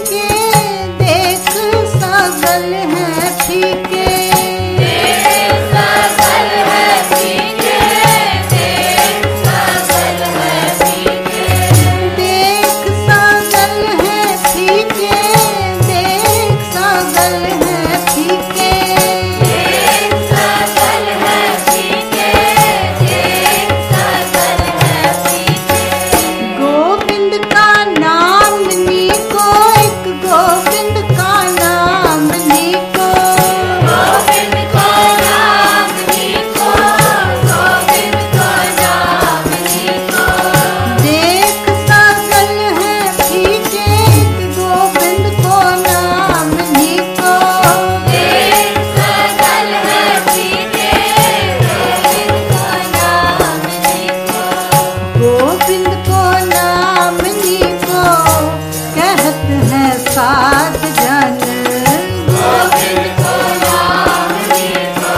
फीके देख सगल है फीके देख सगल है फीके देख सगल है फीके देख सगल है फीके देख सगल है फीके देख सगल है फीके देख सगल है फीके गोविंद का नाम नीको एक गोविंद का नाम नीको गोविंद का नाम नीको गोविंद का नाम नीको देख सगल है फीके एक गोविंद को नाम नीको देख सगल है फीके गोविंद को नाम नीको गोविंद को नाम नीको कहत है साध जन गोविंद को नाम नीको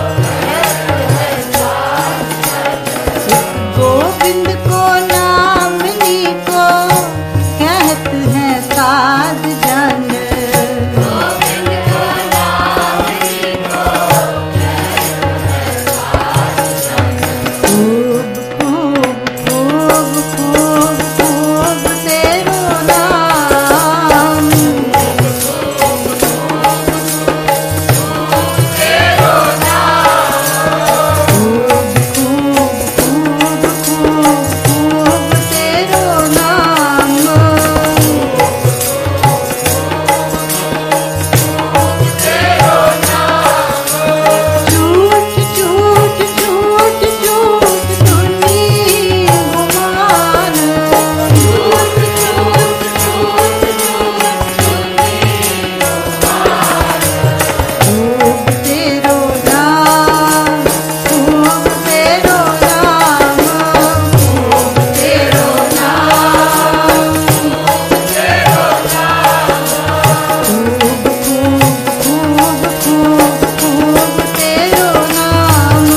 गोविंद को नाम नीको कहत है साध जन गोविंद को नाम नीको खूब खूब खूब खूब खूब तेरो नाम खूब खूब खूब खूब तेरो नाम झूठ झूठ झूठ झूठ धुनी गुमान झूठ झूठ झूठ झूठ धुनी गुमान खूब तेरो नाम खूब तेरो नाम खूब तेरो नाम खूब खूब खूब खूब तेरो नाम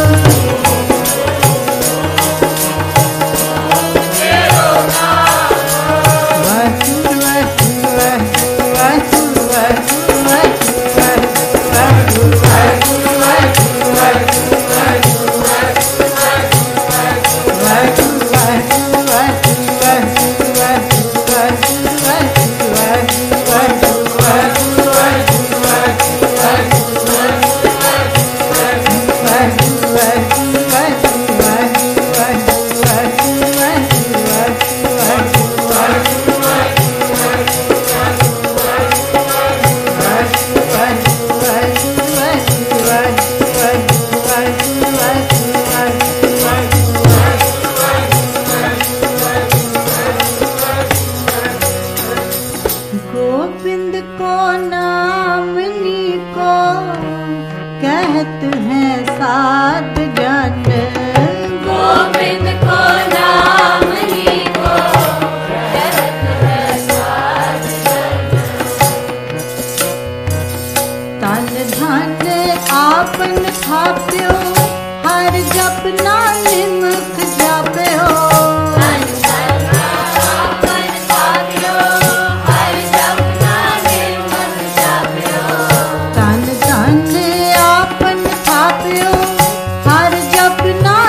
गोविंद को नाम नीको कहत है साध जन गोविंद को नाम नीको कहत है साध जन तन धन आपन थाप्यो हर जपना निमक जाप्यो तन धन आपन थाप्यो हर जपना निमक जाप्यो तन धन आपन थाप्यो हर जपना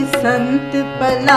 संत पला।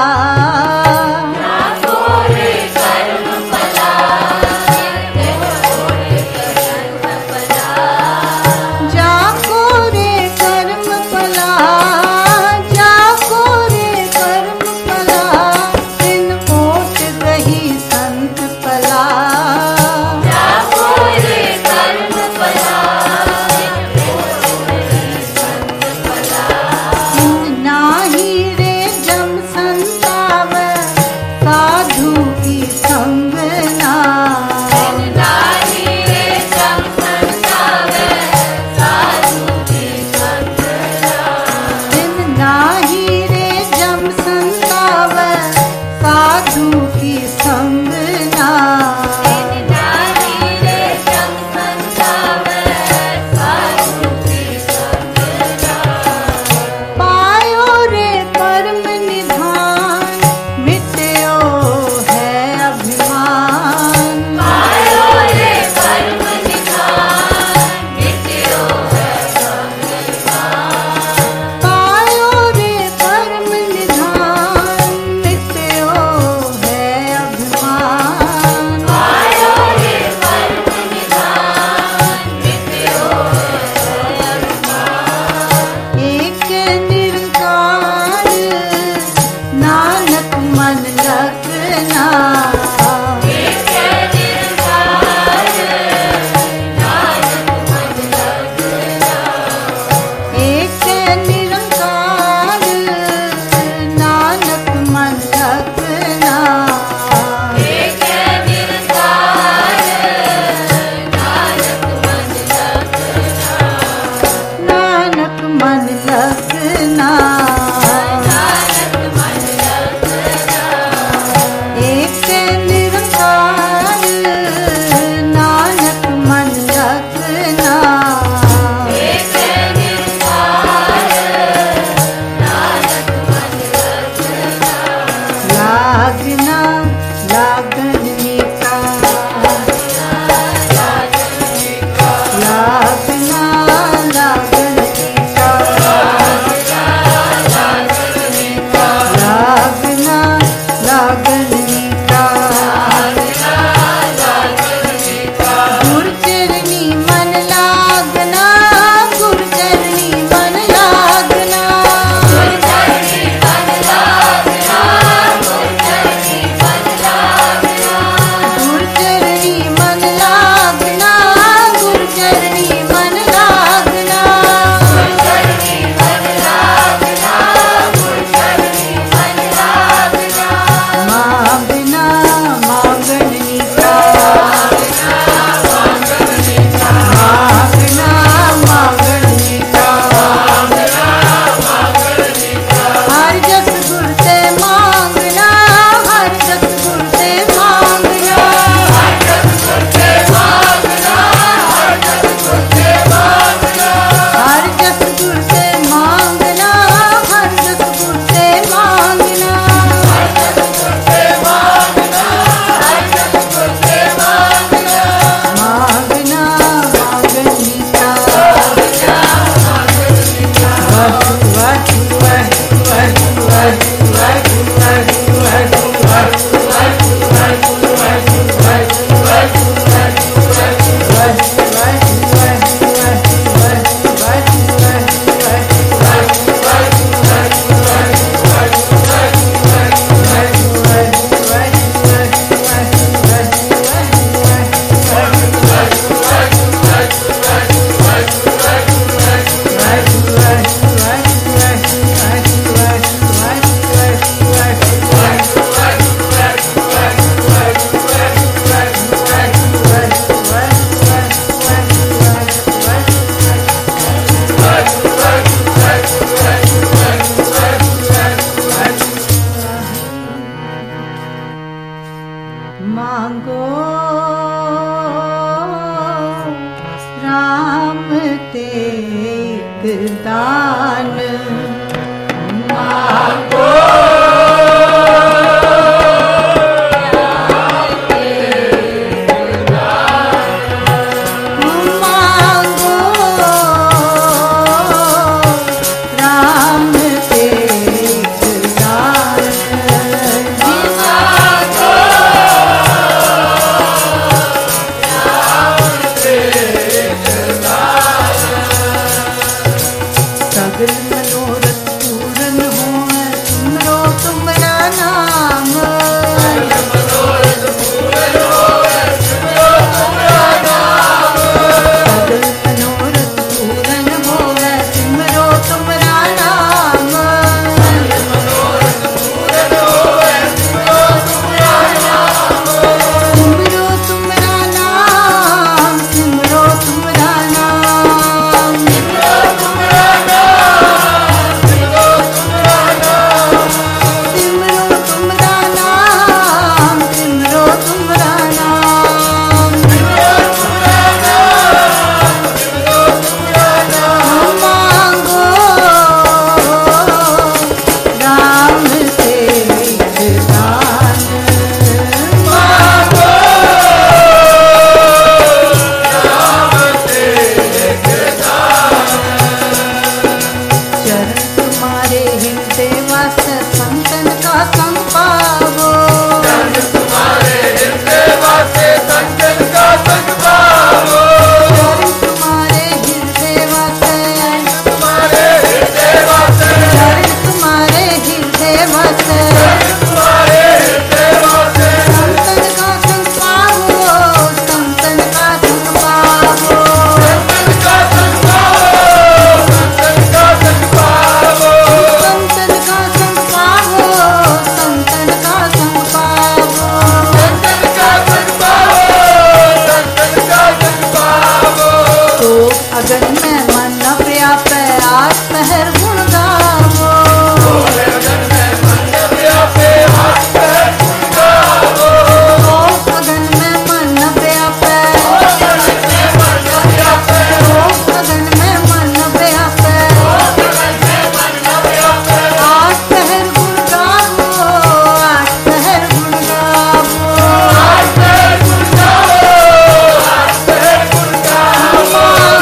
संग पावो। चरण तुम्हारे हृदय वासे संतन का संग पावो। चरण तुम्हारे हृदय वासे, तुम्हारे हृदय वासे, चरण तुम्हारे हृदय वासे, तुम्हारे हृदय वासे संतन का संग पावो, संतन का संग पावो। संतन का संग पावो, संतन का संग पावो। संतन का संग पावो, संतन का संग पावो। संतन का संग पावो, संतन का संग पावो। तो अगन में मन न व्यापे आठ पहर गुण गावो। गगन में मन व्यापे हाथ पैर गुण गावो। तो अगन में मन न व्यापे, गगन में मन व्यापे, तो अगन में मन न व्यापे, गगन में मन व्यापे। आठ पहर गुण गावो, आठ पहर गुण गावो। हाथ पैर गुण गावो, हाथ पैर गुण गावो।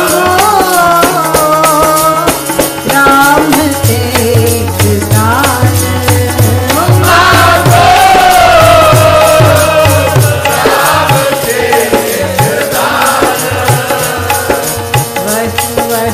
राम तेग दान, मांगो राम तेग दान। वह वह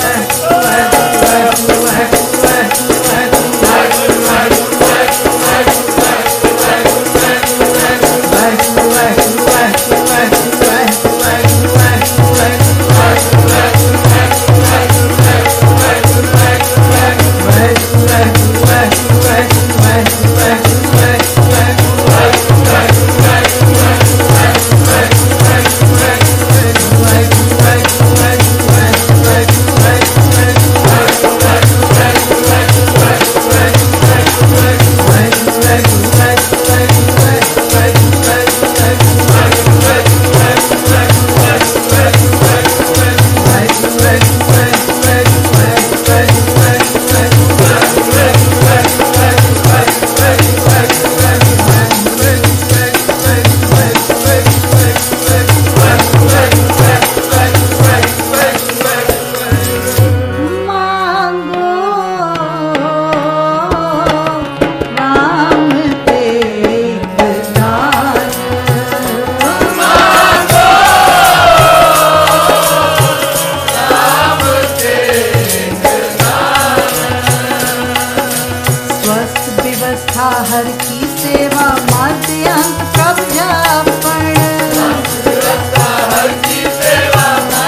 मांगो राम तेग दान। स्वस्थ व्यवस्था हर की सेवा माध्यंत प्रभ जापण। हर की सेवा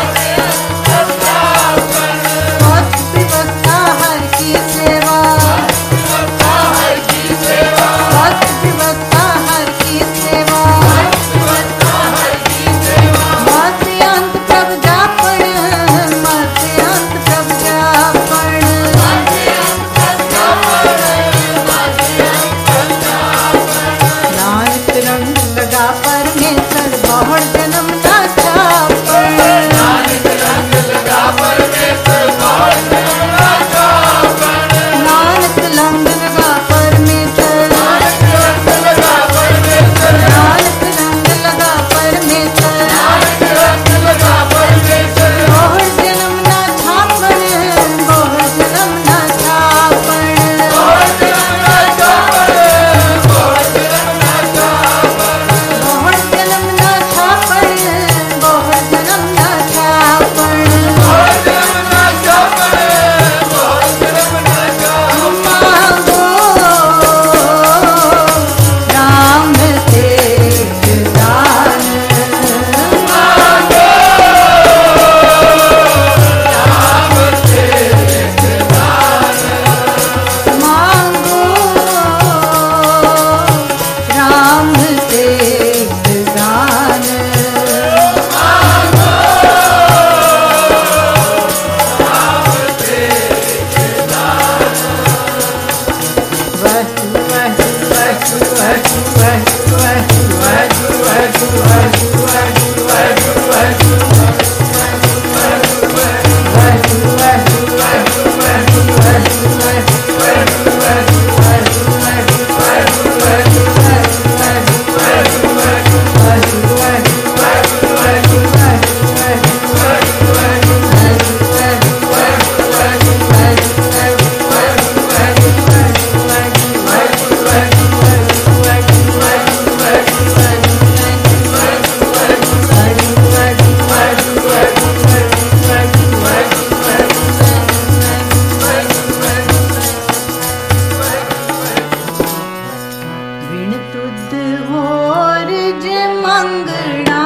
स्वस्थ व्यवस्था हर की सेवा, हर की सेवा, स्वस्थ व्यवस्था हर की सेवा, हर की सेवा। माध्यंत प्रभ जापण, माध्यंत प्रभ जापण। नानक रंग लगा परमेश्वर तुद होर जे मंगना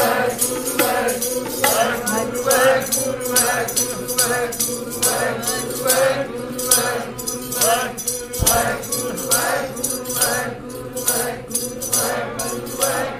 Hare